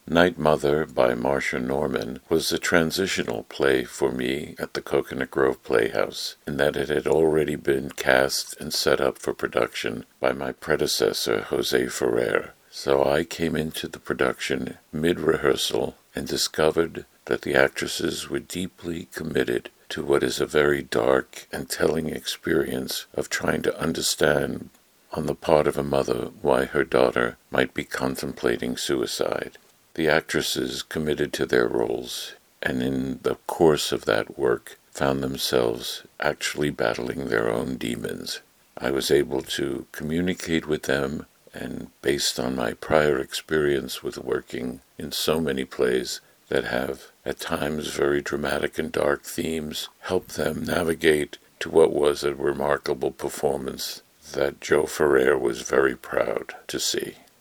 Night Mother by Marcia Norman was a transitional play for me at the Coconut Grove Playhouse, in that it had already been cast and set up for production by my predecessor, Jose Ferrer. So I came into the production mid-rehearsal and discovered that the actresses were deeply committed to what is a very dark and telling experience of trying to understand on the part of a mother why her daughter might be contemplating suicide. The actresses committed to their roles, and in the course of that work found themselves actually battling their own demons. I was able to communicate with them, and based on my prior experience with working in so many plays that have at times very dramatic and dark themes, help them navigate to what was a remarkable performance that Joe Ferrer was very proud to see.